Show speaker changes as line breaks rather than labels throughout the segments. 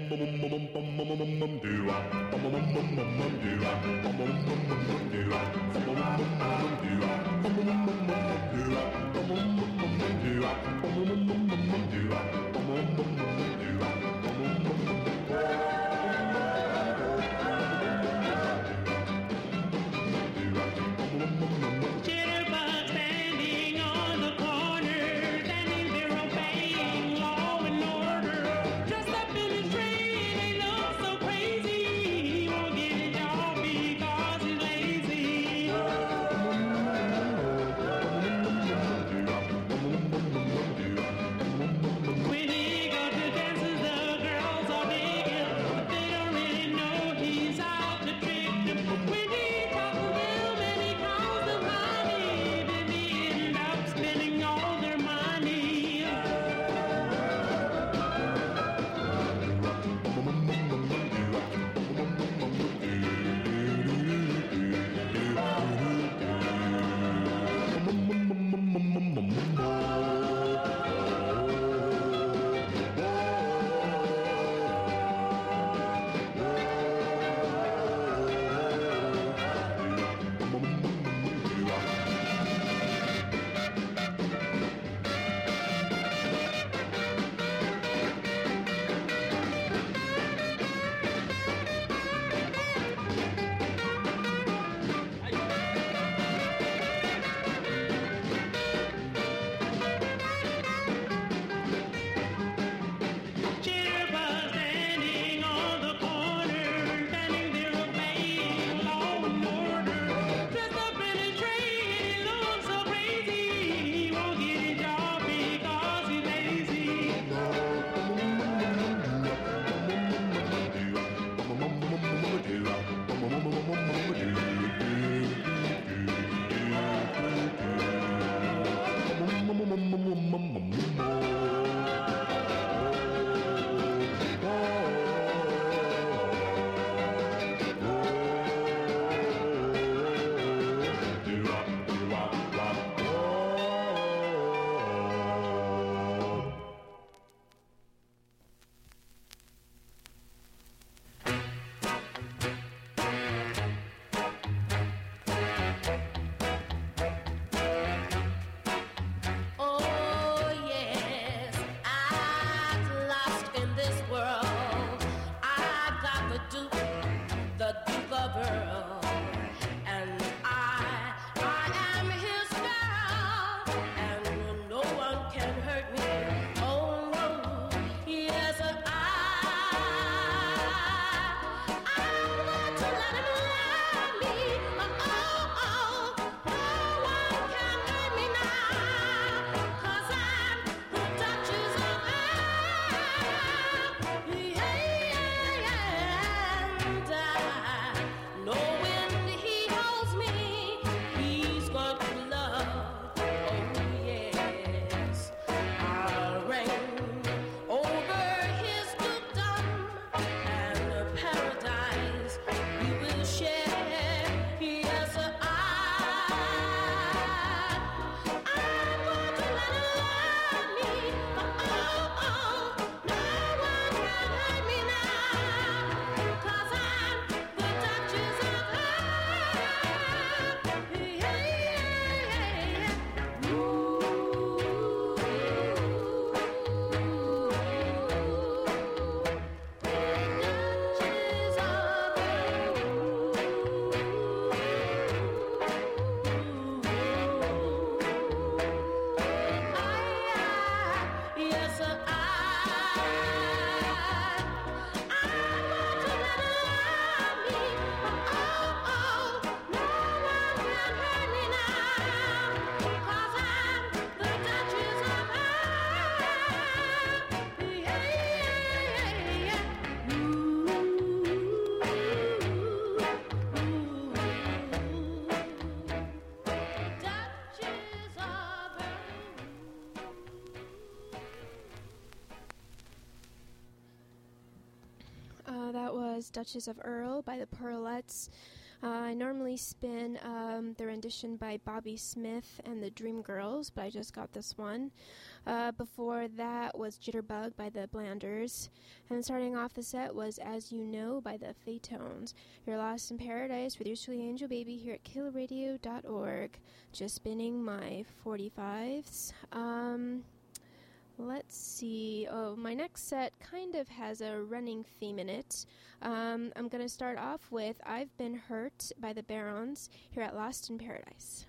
Jitterbug standing on the corner, standing there obeying law and order. Dressed up in his trade, he looks so crazy. He won't get a job because he's lazy. When he goes to dances, the girls are digging, but they don't really know he's out to trick them. When he talks to them and he calls them honey, then they end up spending all their money. Jitterbug standing on the corner, standing there obeying law and order. Dressed up in a trade, he looks so crazy. He won't get a job because he's lazy.
Oh yes, I'm lost in this world. I got the Duke of Earl, and I am his girl, and no one can hurt me. Oh no, yes I want to let him love me. Oh oh, no one can hurt me now. 'Cause I'm the Duchess of Earl. Yeah, and I know when he holds me, he's going to love. Oh yes, I'll reign over his dukedom, and paradise we will share. Yes, I'm going to let him love me. Oh, oh, no one can hurt me now. 'Cause I'm the Duchess of Earl. Yeah. Ooh. Duchess of Yes, I want to let him love me. Oh, oh, no one can hurt me now. 'Cause I'm the Duchess of Earl. Yeah. Duchess of Earl.
That was Duchess of Earl by the Pearlettes. I normally spin the rendition by Bobby Smith and the Dream Girls, but I just got this one. Before that was Jitterbug by the Blanders. And starting off the set was As You Know by the Phaetones. You're Lost in Paradise with your sweet angel baby here at killradio.org. Just spinning my 45s. Let's see. Oh, my next set kind of has a running theme in it. I'm going to start off with I've Been Hurt by the Barons here at Lost in Paradise.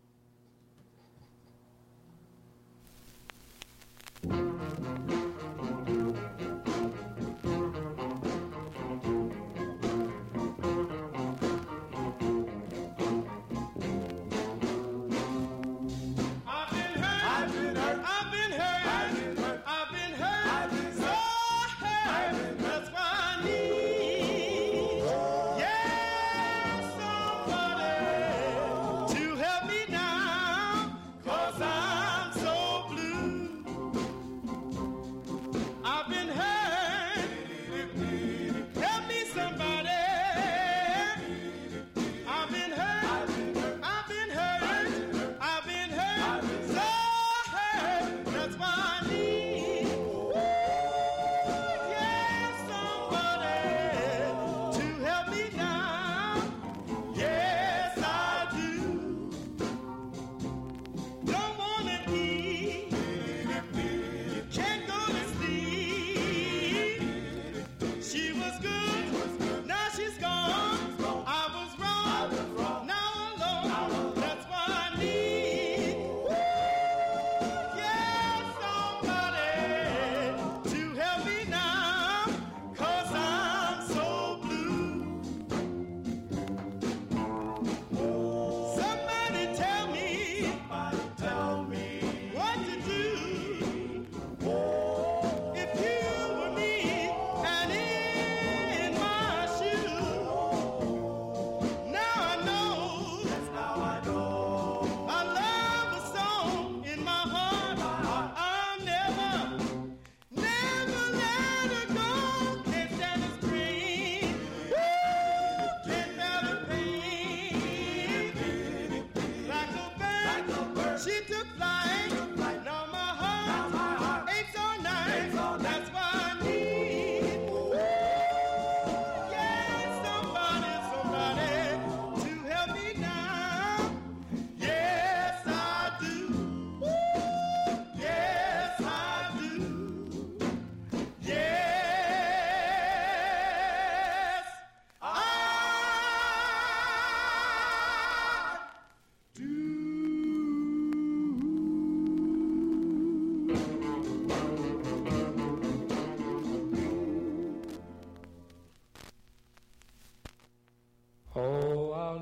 Oh, I'll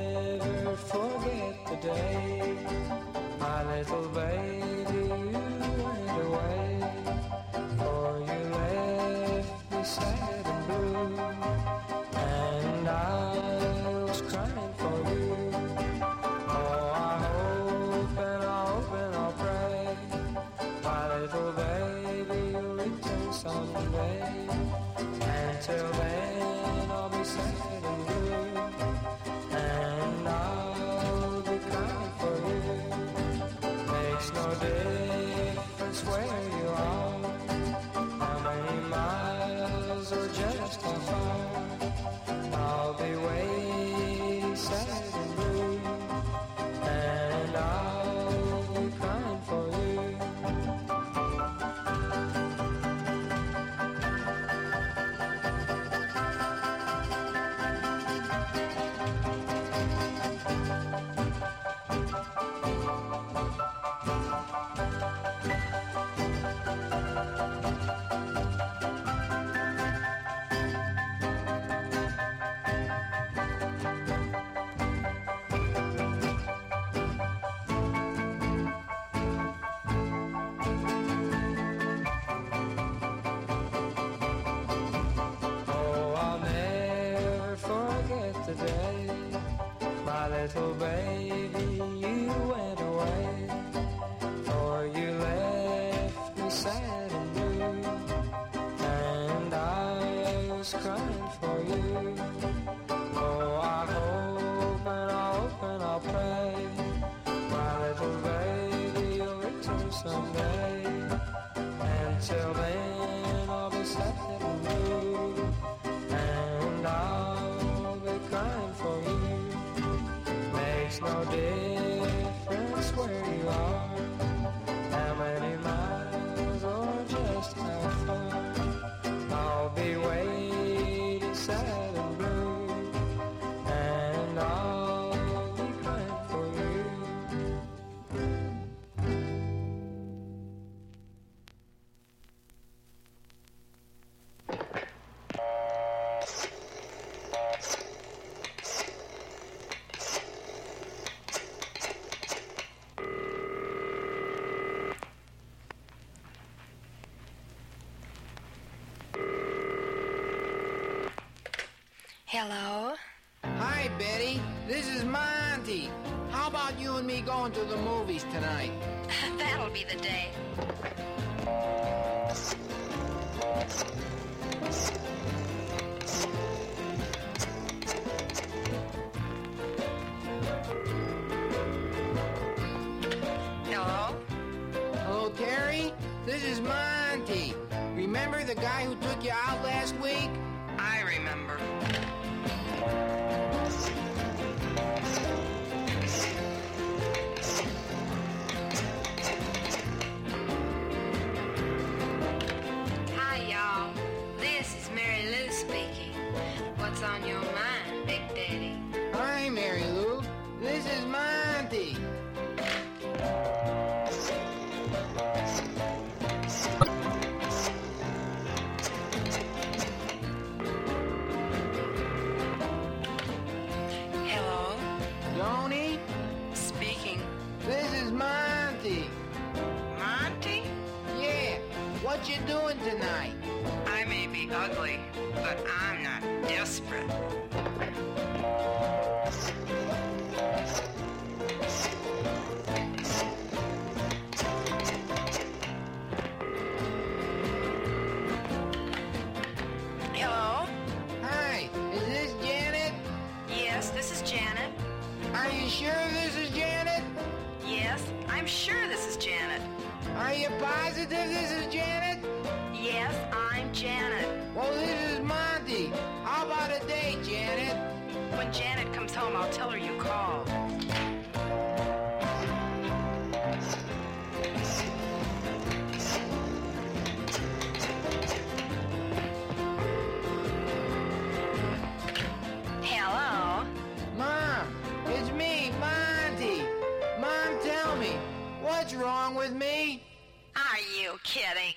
never forget the day my little baby you went away, for you left me sad and blue, and I was crying for you. Oh, I hope and I hope and I'll pray my little baby you'll return someday. Until then I'll be sad and blue, and I'll be crying for you. Makes no difference where you are, how many miles or just how far. I'll be way sad and blue, and I'll be crying for you. Oh, I'll never forget the day my little baby you went away, for you left me sad and blue, and I was crying for you. Oh, I hope makes no difference where you are, how many miles or just how far. I'll be waiting sad and blue, and I'll be crying for you.
Hello?
Hi, Betty. This is Monty. How about you and me going to the movies tonight?
That'll be the day. Hello?
Hello, Terry. This is Monty. Remember the guy who took you out last week?
I remember. Hi, y'all. This is Mary Lou speaking. What's on your mind, Big Daddy?
Hi, Mary Lou. This is Monty.
Hello?
Joni,
Speaking.
this is Monty.
Monty?
Yeah, what you doing tonight?
I may be ugly, but I'm not desperate. Hello?
Hi, is this Janet?
Yes, this is Janet.
Are you sure this is Janet?
Yes, I'm sure this is Janet.
Are you positive this is Janet?
Yes, I'm Janet.
Well, this is Monty. How about a date, Janet?
When Janet comes home, I'll tell her you called. Hello?
Mom, it's me, Monty. Mom, tell me, what's wrong with me?
Are you kidding?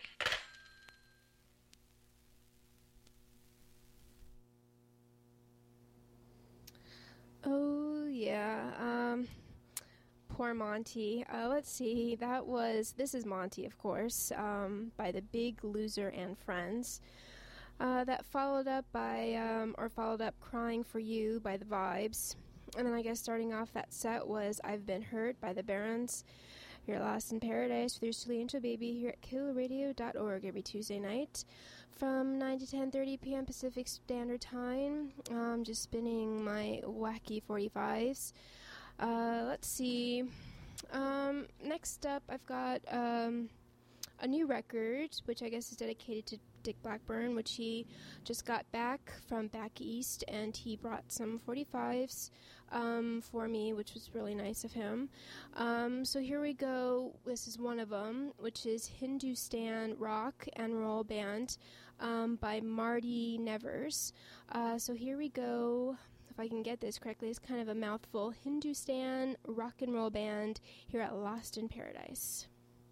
Oh, yeah. Poor Monty. Let's see. This is Monty, of course, by The Big Loser and Friends. That followed up Crying for You by The Vibes. And then I guess starting off that set was I've Been Hurt by The Barons. You're Lost in Paradise with your Silly Angel Baby here at KillRadio.org every Tuesday night from 9 to 10:30 p.m. Pacific Standard Time. Just spinning my wacky 45s. Let's see. Next up, I've got a new record, which I guess is dedicated to Dick Blackburn, which he just got back from back east, and he brought some 45s for me, which was really nice of him. So here we go. This is one of them, which is Hindustan Rock and Roll Band by Marty Nevers. So here we go. If I can get this correctly, it's kind of a mouthful. Hindustan Rock and Roll Band here at Lost in Paradise.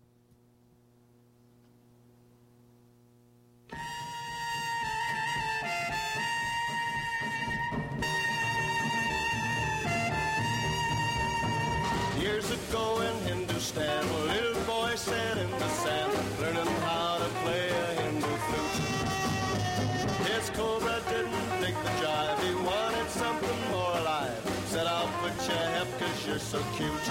Years ago in Hindustan, a little boy sat in the sand, learning how to play a Hindu flute. His cobra didn't dig the jive, he wanted something more alive. Said, I'll put you hep 'cause you're so cute.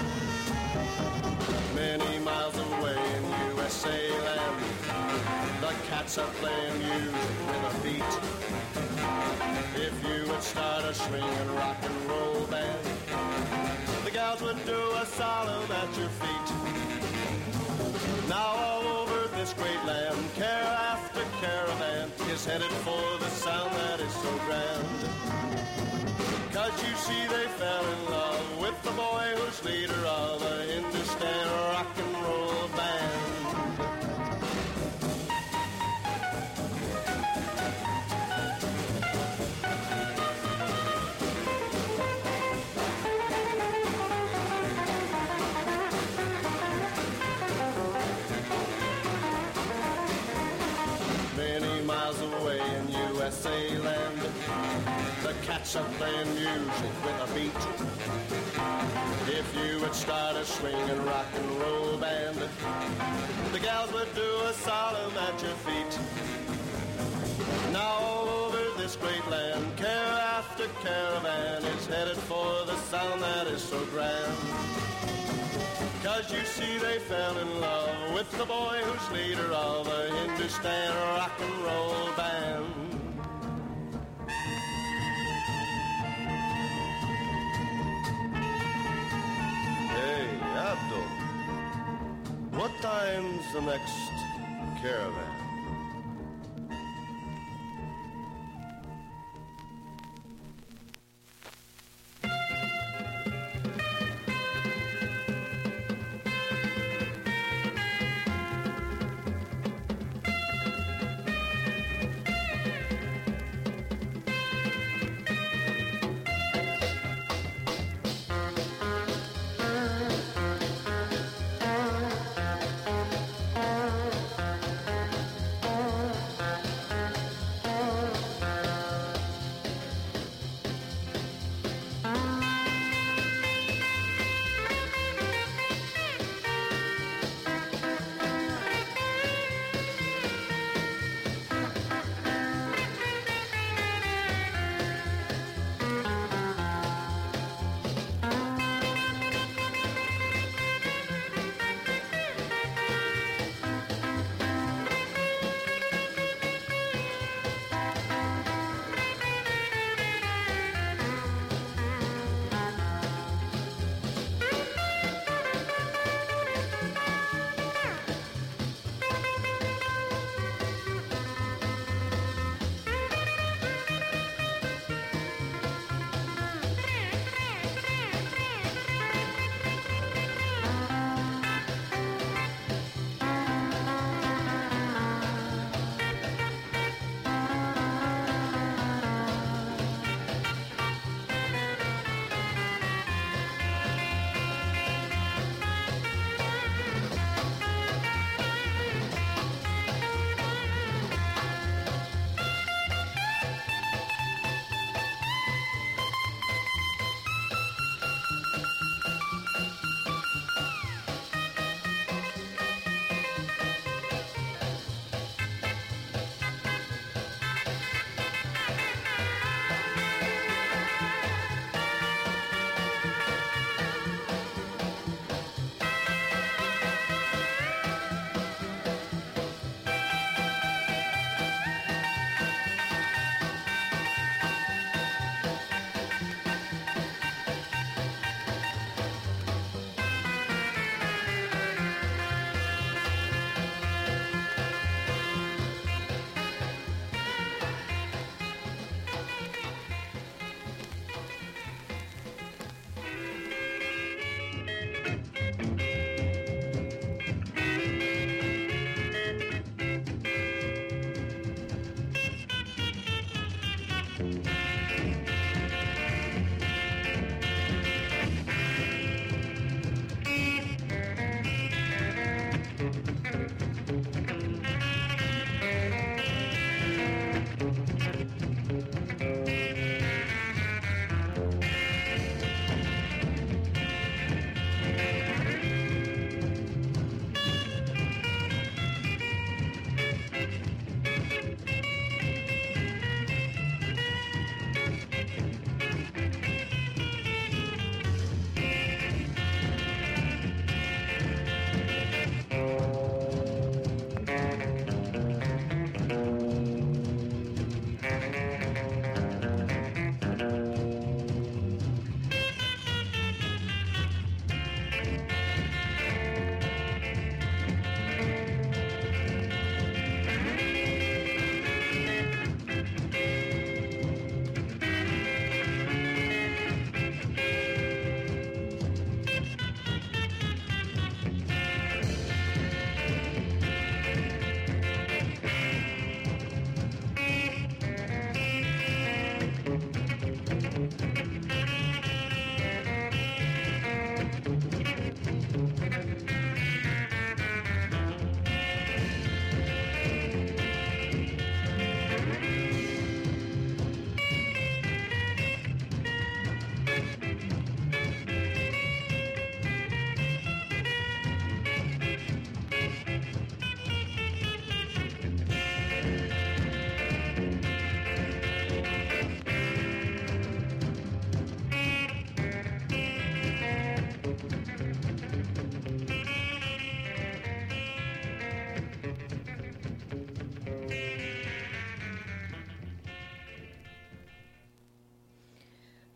Many miles away in USA land, the cats are playing music with a beat. If you would start a swinging rock and roll band, the gals would do a solemn at your feet. Now all over this great land, care after caravan is headed for the sound that is so grand. 'Cause you see they fell in love with the boy who's leader of a Hindustan rock and roll band. Many miles away in USA land, the cats are playing music with a beat. If you would start a swinging rock and roll band, the gals would do a solemn at your feet. Now all over this great land, care after caravan is headed for the sound that is so grand. 'Cause you see they fell in love with the boy who's leader of a Hindustan rock and roll band. Hey, Abdul, what time's the next caravan?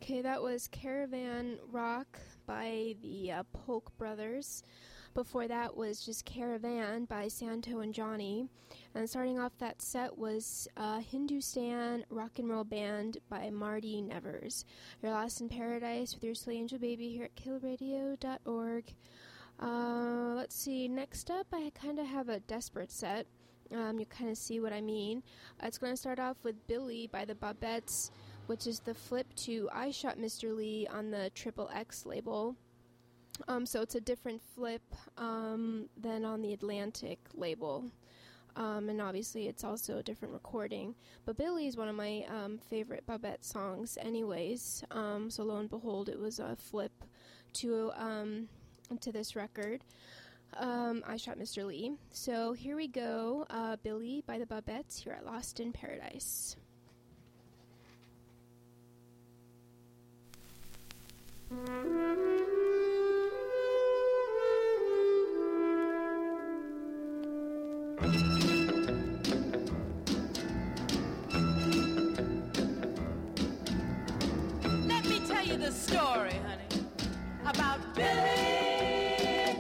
Okay, that was Caravan Rock by the Polk Brothers. Before that was just Caravan by Santo and Johnny. And starting off that set was Hindustan Rock and Roll Band by Marty Nevers. You're Lost in Paradise with your Sleigh Angel Baby here at killradio.org. Let's see, next up I kind of have a desperate set. You kind of see what I mean. It's going to start off with Billy by the Bobettes, which is the flip to I Shot Mr. Lee on the Triple X label. So it's a different flip than on the Atlantic label. And obviously it's also a different recording. But Billy is one of my favorite Bobette songs anyways. So lo and behold, it was a flip to this record. I Shot Mr. Lee. So here we go. Billy by the Bobettes here at Lost in Paradise.
Let me tell you the story, honey, about Billy,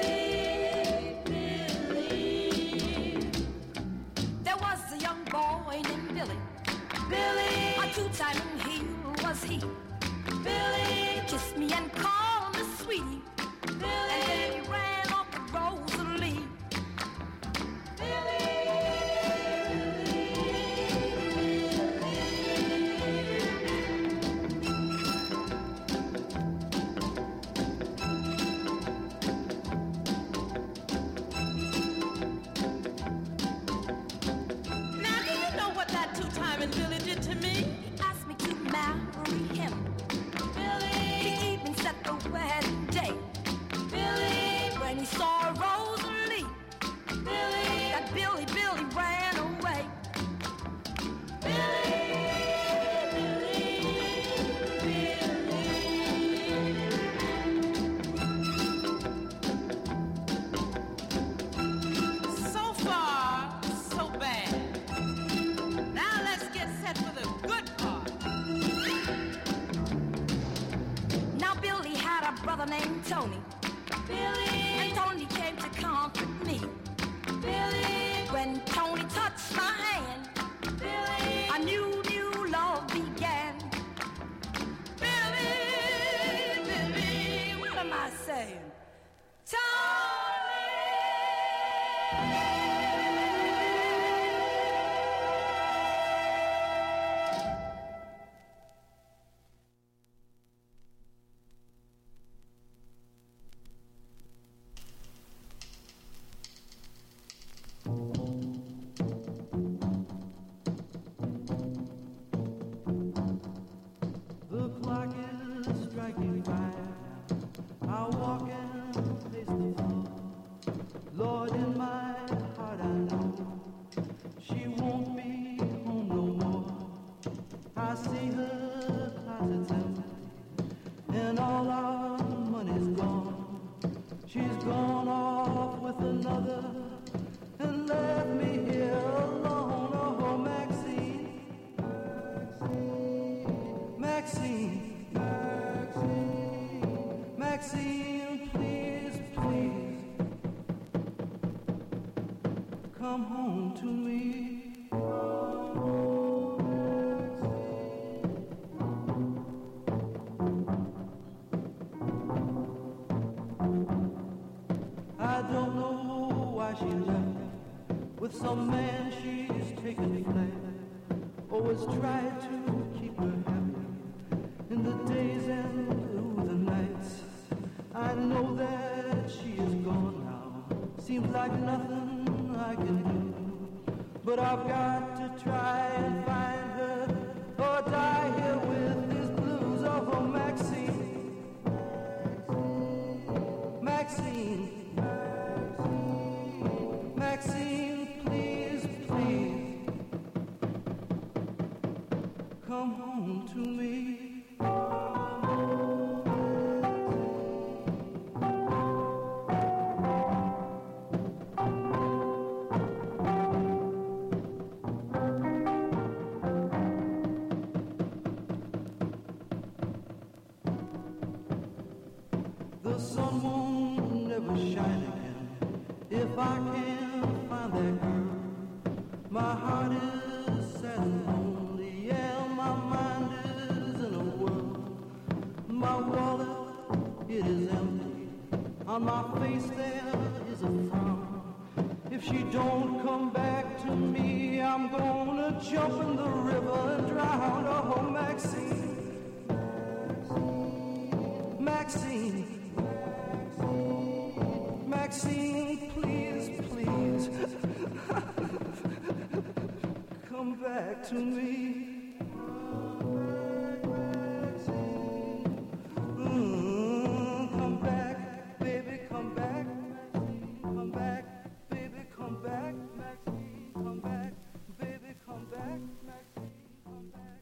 Billy. There was a young boy named Billy. Billy, a two-time he was he. Billy, kissed me and called me sweetie. Billy, and then he ran off with Rosalie. Now, do you know what that two-timing Billy did to me? He asked me to marry him. Billy, he even set the wedding day. Billy, when he saw Rosalie. Billy, that Billy ran away. Billy, So far, so bad. Now let's get set for the good part. Now Billy had a brother named Tony. Billy, and Tony came to comfort me. Billy, when Tony touched my hand, Billy, a new love began. Billy, what am I saying?
The clock is striking 5. I walk and pace the floor. Lord, in my heart I know she won't be home no more. I see her closet's empty and all our money's gone. She's gone off with another and left me here alone. Oh, Maxine, Maxine, Maxine, Maxine, please, please, come home to me. I don't know why she left. With some man she's taken flight. Always tried to keep her happy in the days and through the nights. I know that she is gone now. Seems like nothing I can do. But I've got to try and find her or die here with these blues. Oh, Maxine, Maxine, Maxine, please, please, come home to me. the sun won't never shine again. If I can't find that girl, my heart is sad and lonely. Yeah, my mind is in a whirl. My wallet, it is empty. On my face there is a frown. If she don't come back to me, I'm gonna jump in the river and drown. Oh, Maxine, Maxine, Maxine, please, please, come back to me. Come back, baby, come back. Come back, baby, come back. Maxine, come back, baby, come back. Maxine, come back.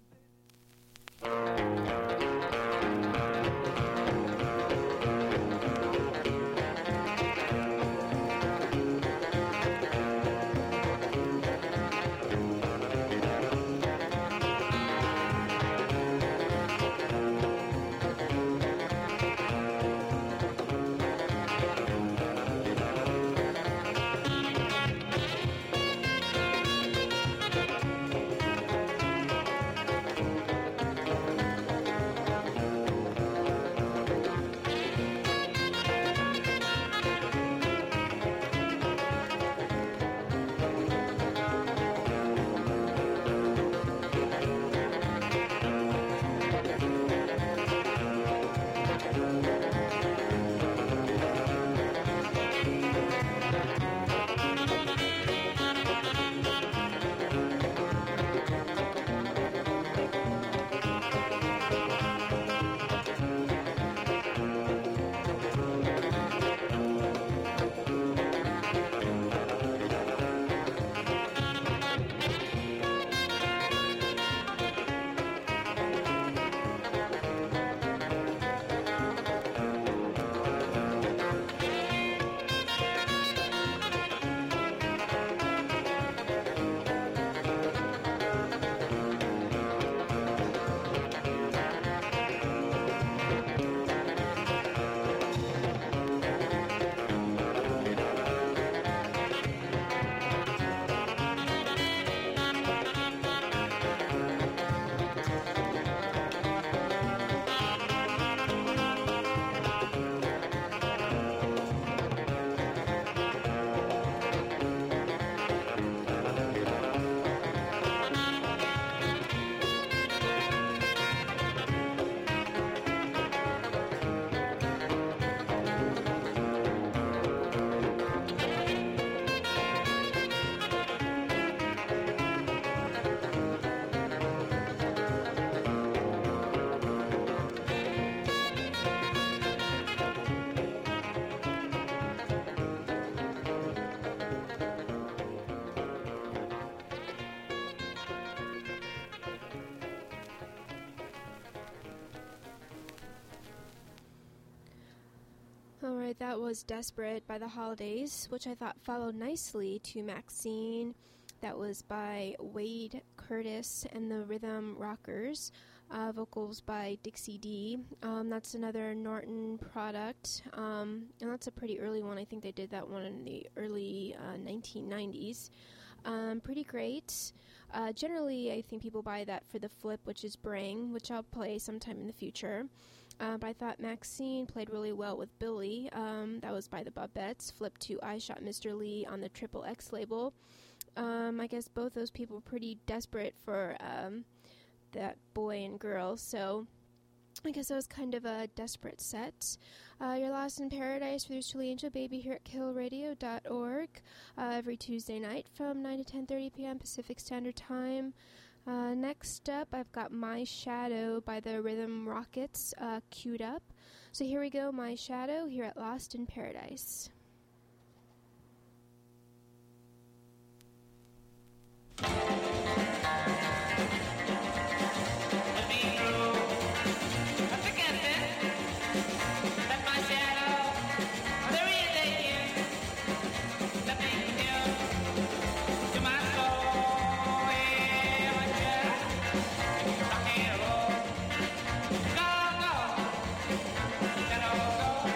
Alright, that was Desperate by The Holidays, which I thought followed nicely to Maxine. That was by Wade Curtis and the Rhythm Rockers. Vocals by Dixie D. That's another Norton product, and that's a pretty early one. I think they did that one in the early 1990s. Pretty great. Generally, I think people buy that for the flip, which is Bring, which I'll play sometime in the future. But I thought Maxine played really well with Billy. That was by the Bobettes. Flip to I Shot Mr. Lee on the Triple X label. I guess both those people were pretty desperate for that boy and girl, so I guess that was kind of a desperate set. You're Lost in Paradise for this Julie Angel Baby here at KillRadio.org every Tuesday night from 9 to 10:30 p.m. Pacific Standard Time. Next up, I've got My Shadow by the Rhythm Rockets queued up. So here we go, My Shadow, here at Lost in Paradise.
Go, go, shadow, go.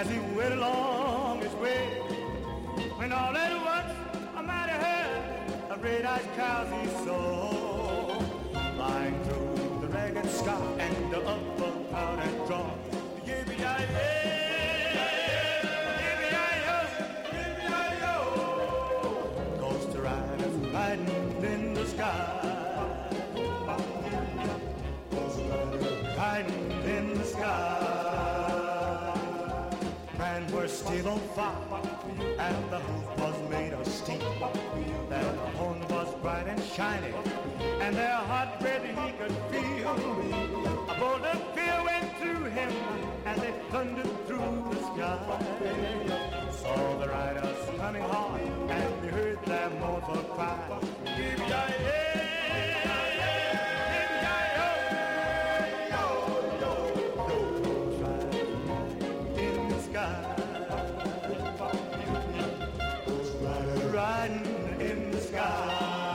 as he went along his way. When all at once a mighty herd of red-eyed cows he saw, flying through the ragged sky and the upper cloud and draw. Ghost riders riding in the sky, riding in the sky. Man were still on fire, and the hoof was made of steel. Their horn was bright and shiny, and their hot breath he could feel. A bolt of fear went through him, and they thundered through the sky. Saw the riders coming hard, and he heard their mournful cry. Riding in the sky.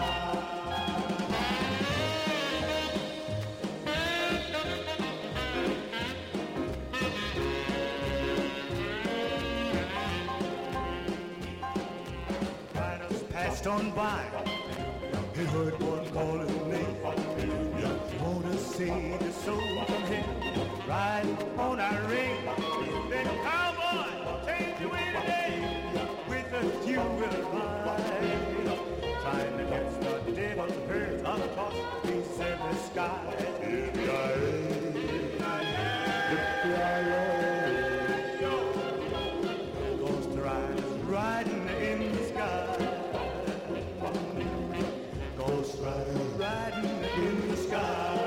Riders passed on by. He heard one call his name. Wanna see the soul from him riding on our ring. Then cowboy, change the way today. With a few will ride, trying to catch the devil's herds across the peace of the sky. Ghost riders riding in the sky. Ghost riders riding in the sky.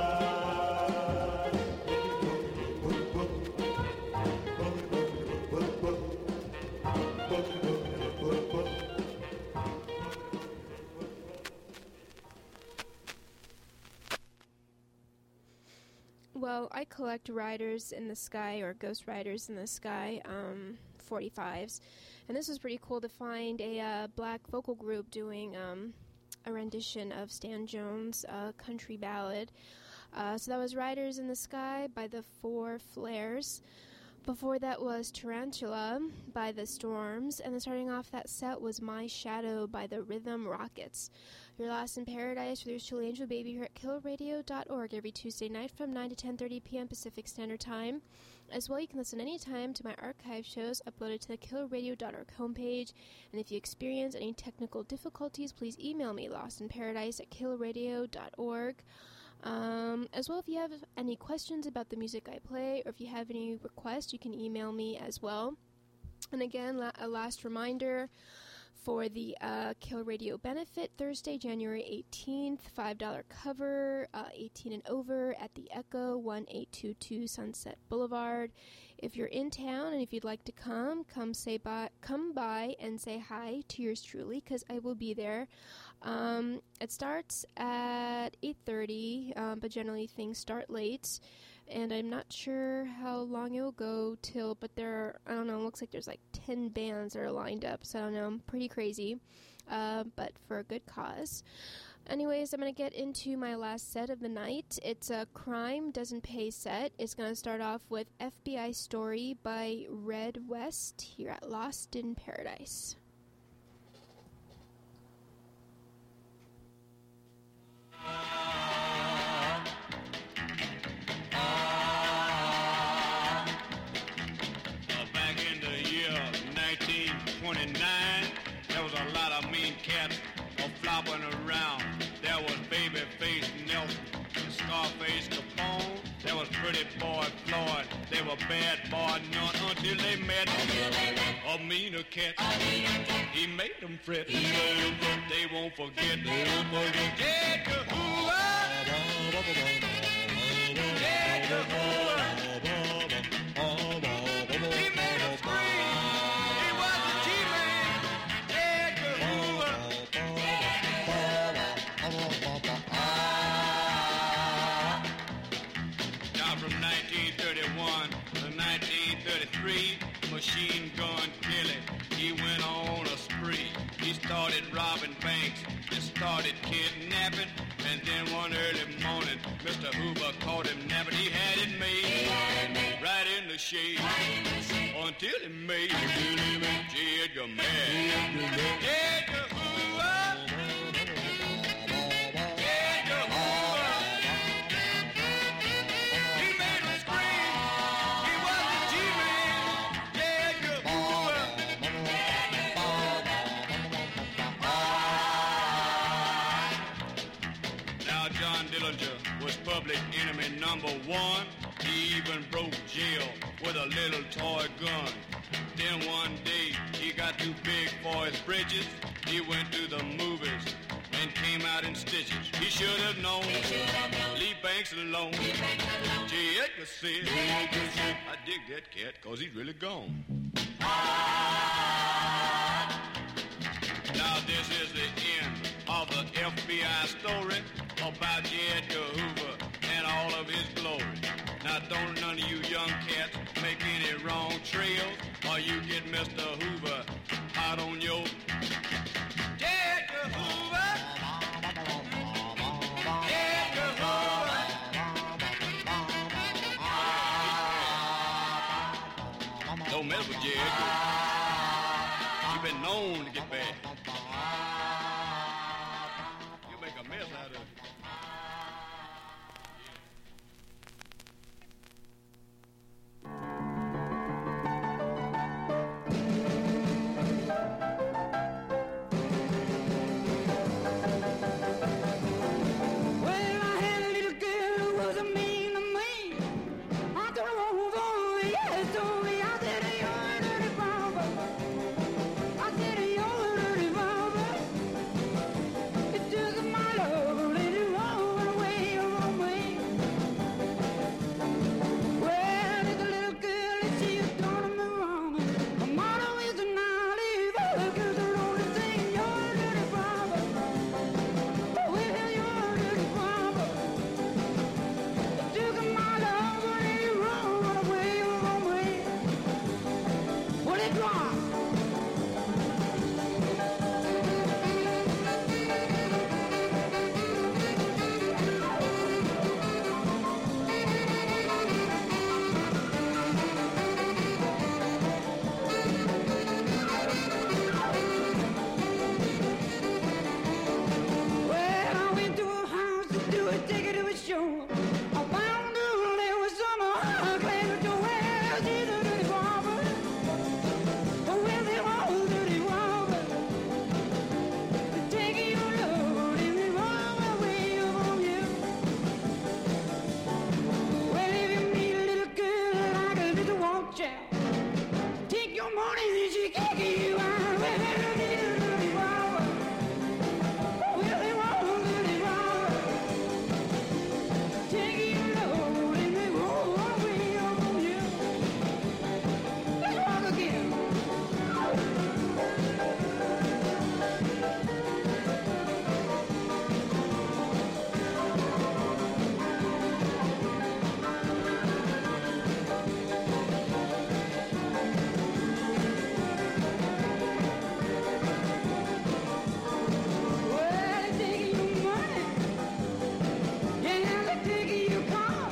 Well, I collect riders in the sky, or ghost riders in the sky, 45s. And this was pretty cool to find a black vocal group doing a rendition of Stan Jones' country ballad. So that was Riders in the Sky by the Four Flares. Before that was Tarantula by the Storms. And then starting off that set was My Shadow by the Rhythm Rockets. You're Lost in Paradise with your truly Angel Baby here at KillerRadio.org every Tuesday night from 9 to 10:30 p.m. Pacific Standard Time. As well, you can listen anytime to my archive shows uploaded to the KillerRadio.org homepage. And if you experience any technical difficulties, please email me, lostinparadise at KillerRadio.org. As well, if you have any questions about the music I play, or if you have any requests, you can email me as well. And again, a last reminder for the Killer Radio benefit, Thursday, January 18th, $5 cover, 18 and over, at the Echo, 1822 Sunset Boulevard. If you're in town and if you'd like to come by and say hi to yours truly, because I will be there. It starts at 8:30, but generally things start late. And I'm not sure how long it will go till, but there are, I don't know, it looks like there's like 10 bands that are lined up, so I don't know, pretty crazy, but for a good cause. Anyways, I'm going to get into my last set of the night. It's a Crime Doesn't Pay set. It's going to start off with FBI Story by Red West here at Lost in Paradise.
Back in the year 1929, there was a lot of mean cats flopping around. There was Babyface Nelson and Scarface Capone. There was Pretty Boy Floyd. They were bad boy none until they met a meaner cat. He made them fret. They won't forget. Ted Kahula. Ted Kahula. He made them scream. He was the G-Man. Ted Kahula. Now from 1931 to 1933, Machine Gun Kelly, he went on a spree. He started robbing banks and started kidnapping, and then one early morning, Mr. Hoover caught him napping. He had it made right in the shade until he made J. Edgar mad. J. Edgar Hoover. J. Edgar Hoover. He made him scream. He was the G-Man. J. Edgar Hoover. Now John Dillinger was public enemy number one. He even broke jail with a little toy gun. Then one day he got too big for his britches. He went to the movies and came out in stitches. He should have known. Leave Banks alone. J. Edgar said, I dig that cat cause he's really gone. Now this is the end of the FBI story about J. Edgar Hoover and all of his glory. Now don't none of you young cats make any wrong trails, or you get Mr. Hoover out on your J. Edgar Hoover. J. Edgar Hoover. Don't mess with J. Edgar. You've been known to get bad. You make a mess out of it.
Well, I had a little girl who was a mean to me. I drove over, yes, told me, I said, you're a dirty robber. I said, you're a dirty robber. It took my love, a little wrong away from me. Well, it's a little girl and she was doing me wrong. My motto is to not leave her, 'cause I wrote a thing, you're a dirty robber. Well, you're a dirty robber. It took my love, a little wrong away from me. Well, it's wrong. Well, I went to a house to do a ticket to a show. I found out there was some claim to well, she's a dirty robber. Well, they all dirty robber. Taking your love and they run away from you. Well, if you meet a little girl like a little walk child, take your money and she kick you out. Well, she's a dirty robber. Well, they all dirty robber. Taking your love and they roll away from you. Let's rock again. Well, they're taking your money. Yeah, they're taking your car.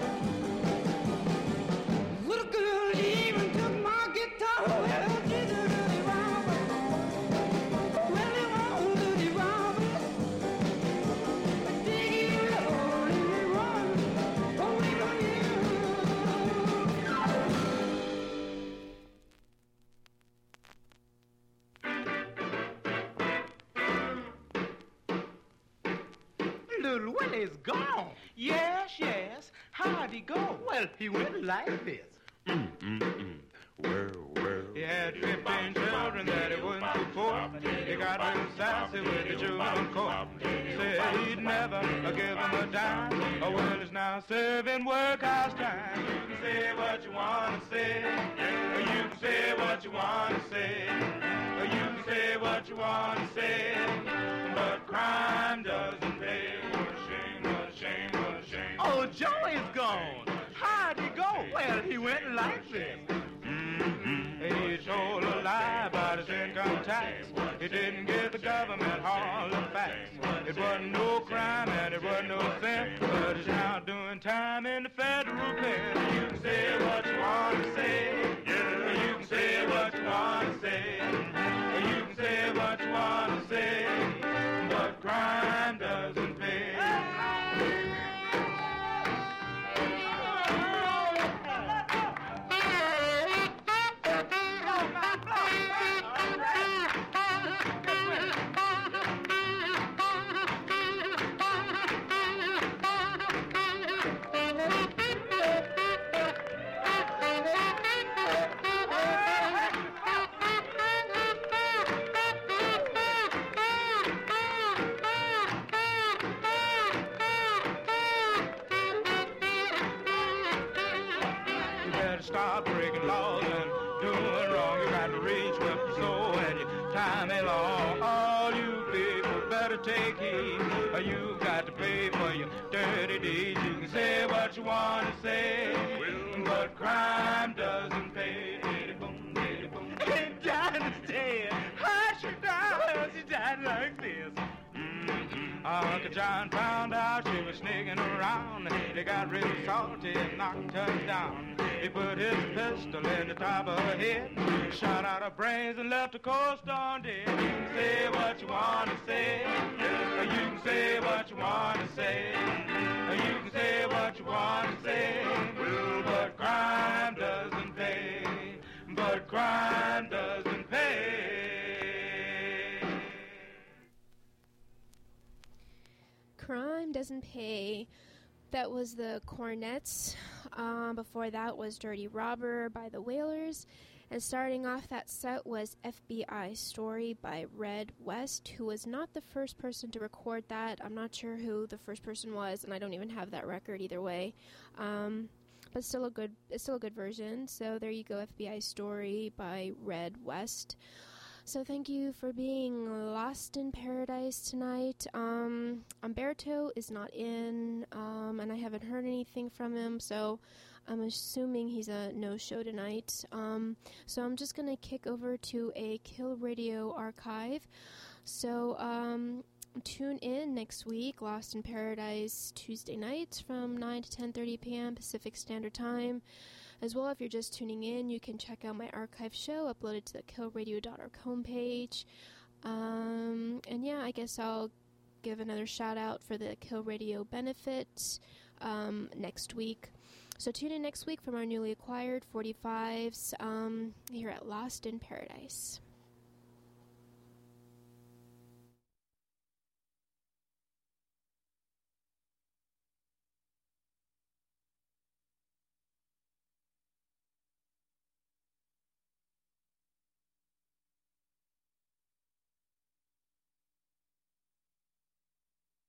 Little girl even took my guitar. Well, she's a dirty robber. Well, they're all dirty robbers. They're taking your love and they run away from you.
Little Willie's gone. Yes, yes. How'd he go? Well, he went like this. He had 15 children that he wouldn't support. He got real sassy with the children court. Said he'd never give them a dime. Oh, well, he's now serving workhouse time. You can say what you want to say. Or you can say what you want to say. Or you can say what you want to say. But crime doesn't pay. What a shame, what a shame, what a shame. Oh, Joey's gone. How'd he go? Well, he went like this. He told a lie about his income. income tax. He didn't give the government all the facts. It wasn't no crime and it wasn't no sin, but he's now doing time in the federal pen. You can say what you want to say. Yeah. You can say what you want to say. You can say what you want to say, but crime doesn't pay. Start breaking laws and doing wrong. You got to reach what you sow and your time ain't long. All you people better take heed, or you got to pay for your dirty deeds. You can say what you want to say, but crime doesn't pay. Ain't dying to stay. Hush her down, she died like this. Uncle John found out she was sneaking around. They got real salty and knocked her down. He put his pistol in the top of her head, shot out her brains and left her cold stone dead. You can say what you want to say. You can say what you want to say. You can say what you want to say. But crime doesn't pay. But crime doesn't pay.
Crime Doesn't Pay. That was the Cornets. Before that was Dirty Robber by the Wailers. And starting off that set was FBI Story by Red West, who was not the first person to record that. I'm not sure who the first person was, and I don't even have that record either way. But it's still a good version. So there you go, FBI Story by Red West. So thank you for being lost in paradise tonight. Umberto is not in, and I haven't heard anything from him, so I'm assuming he's a no-show tonight. So I'm just going to kick over to a Kill Radio archive. So tune in next week, Lost in Paradise, Tuesday nights from 9 to 10:30 p.m. Pacific Standard Time. As well, if you're just tuning in, you can check out my archive show uploaded to the killradio.org homepage. And yeah, I guess I'll give another shout out for the Kill Radio benefit next week. So tune in next week from our newly acquired 45s here at Lost in Paradise.